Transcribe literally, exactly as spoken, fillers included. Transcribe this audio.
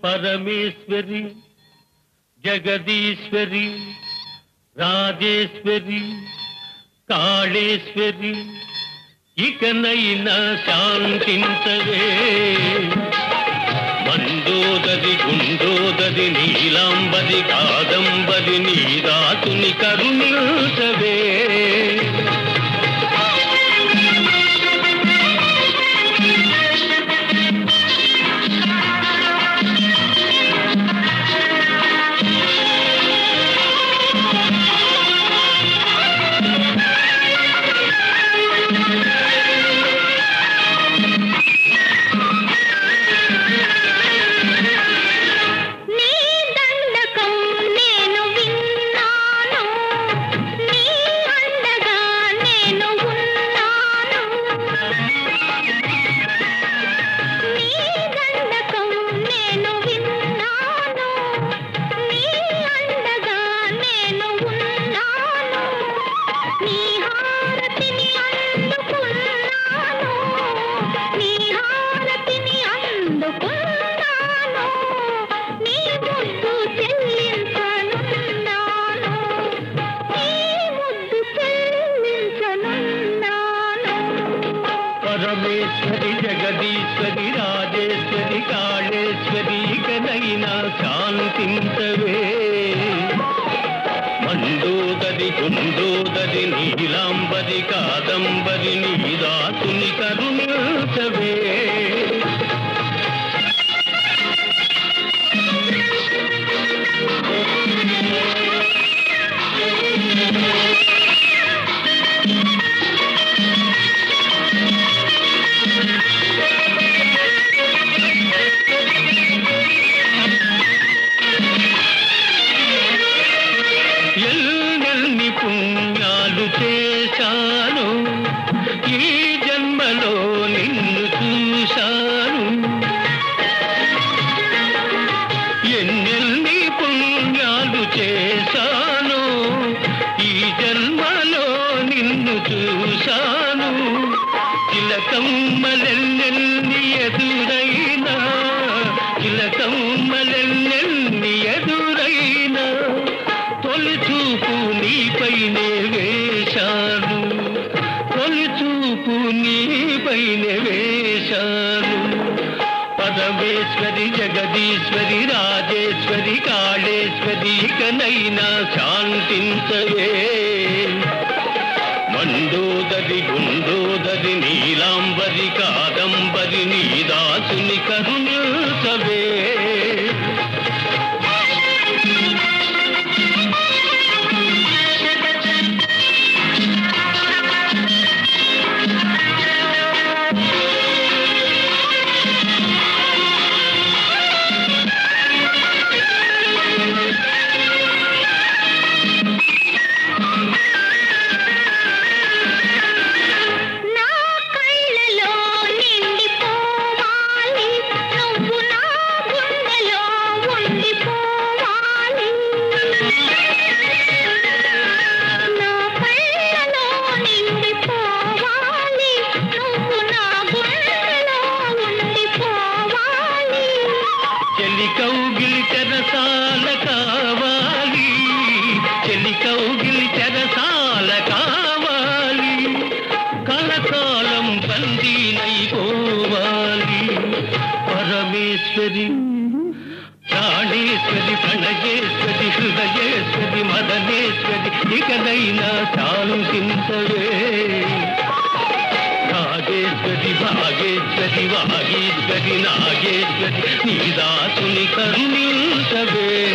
పరమేశ్వరి జగదీశ్వరి రాజేశ్వరి కాళేశ్వరి ఇకనైనా శాంతించవే. మందోదరి గుండోదరి నీలాంబరి కాదంబరి నీ దాసుని కరుణించవే. పరమేశ్వరి జగదీశ్వరి రాజేశ్వరి కాళేశ్వరి ఇకనైనా శాంతించవే. మందోదరి గుండోదరి నీలాంబరి కాదంబరి నీ దాసుని కరుణించవే. పుణ్యాలు చేశాను ఈ జన్మలో నిన్ను చూశాను. ఎన్నెన్ని పుణ్యాలు చేశాను ఈ జన్మలో నిన్ను చూశాను. తిలకమ్మలెన్నెన్ని ఎదురైనా తిలకమ్మలెన్నెన్ని ఎదురైనా తొలి చూపు నీపైనే వేశాను. తొలి చూపు నీపైనే వేశాను. పరమేశ్వరి జగదీశ్వరి రాజేశ్వరి కాళేశ్వరి ఇకనైనా శాంతించవే. మండోదరి గుండోదరి నీలాంబరి కాదంబరి నీ దాసుని కరుణించవే. కౌగిలి చెరసాల కావాలి చెలి కౌగిలి చెరసాల కావాలి. కలకాలం బందీనైపోవాలి. పరమేశ్వరి ప్రాణేశ్వరి ప్రణయేశ్వరి హృదయేశ్వరి మదనేశ్వరి ఇకనైనా శాంతించవే. రాజేశ్వరి భాగేశ్వరి వాగేశ్వరి నాగేశ్వరి నీ దాసుని కరుణించవే.